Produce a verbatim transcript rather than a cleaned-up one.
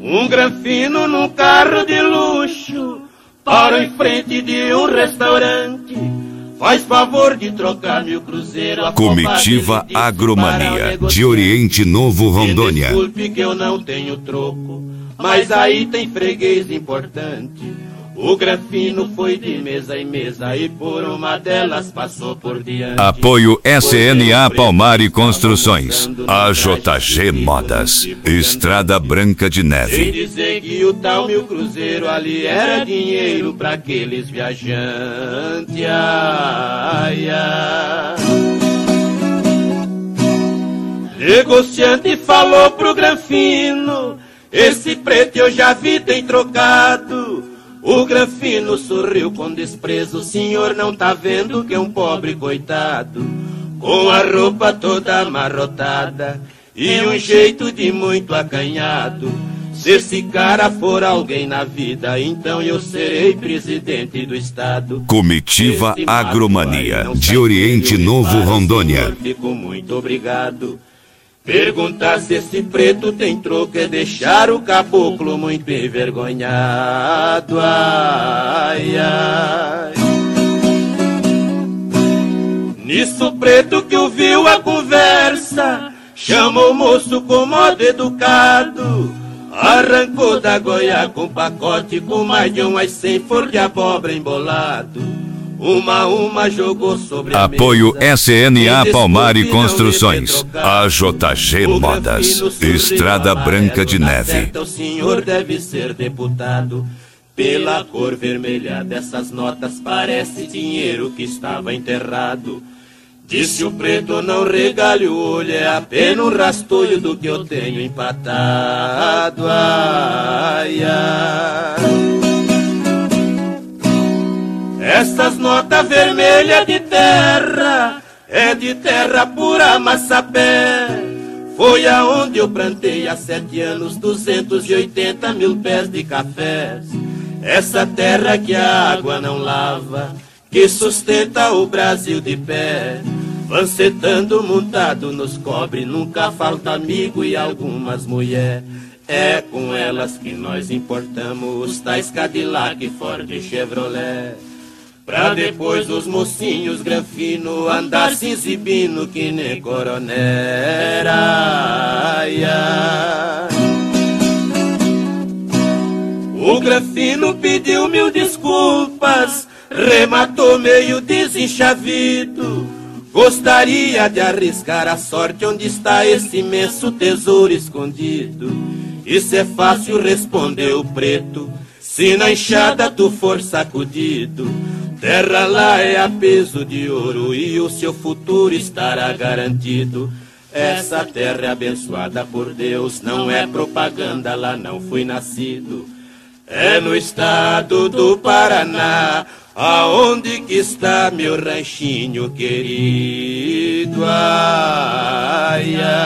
Um granfino num carro de luxo para em frente de um restaurante. Faz favor de trocar meu cruzeiro. Comitiva Agromania, de Oriente Novo, Rondônia. Desculpe que eu não tenho troco, mas aí tem freguês importante. O granfino foi de mesa em mesa e por uma delas passou por diante. Apoio S N A Palmari Construções, A J G Modas, Estrada Branca de Neve. Sem dizer que o tal meu cruzeiro ali era dinheiro pra aqueles viajantes. Ai, ai. Negociante falou pro granfino: esse preto eu já vi tem trocado. O granfino sorriu com desprezo: o senhor não tá vendo que é um pobre coitado, com a roupa toda amarrotada e um jeito de muito acanhado. Se esse cara for alguém na vida, então eu serei presidente do estado. Comitiva Agromania, de Oriente Novo, Rondônia. Fico muito obrigado. Perguntar se esse preto tem troco é deixar o caboclo muito envergonhado. Ai, ai. Nisso preto que ouviu a conversa, chamou o moço com modo educado, arrancou da goia com pacote com mais de umas cem folhas de abóbora embolado. Uma a uma jogou sobre a Apoio mesa. S N A Palmari Construções, A J G Modas, Estrada Branca de Neve. O senhor deve ser deputado. Pela cor vermelha dessas notas parece dinheiro que estava enterrado. Disse o preto: não regale o olho, é apenas um rastolho do que eu tenho empatado. Ai, ai. Essas notas vermelhas de terra é de terra pura massapé. Foi aonde eu plantei há sete anos duzentos e oitenta mil pés de cafés. Essa terra que a água não lava, que sustenta o Brasil de pé. Lancetando montado nos cobre, nunca falta amigo e algumas mulher. É com elas que nós importamos os tais Cadillac, Ford e Chevrolet. Pra depois os mocinhos granfino andar se exibindo que nem coronel. Ai, ai. O granfino pediu mil desculpas, rematou meio desenchavido. Gostaria de arriscar a sorte onde está esse imenso tesouro escondido. Isso é fácil, respondeu o preto, se na enxada tu for sacudido. Terra lá é a peso de ouro e o seu futuro estará garantido. Essa terra é abençoada por Deus, não é propaganda, lá não fui nascido. É no estado do Paraná, aonde que está meu ranchinho querido. Ai, ai.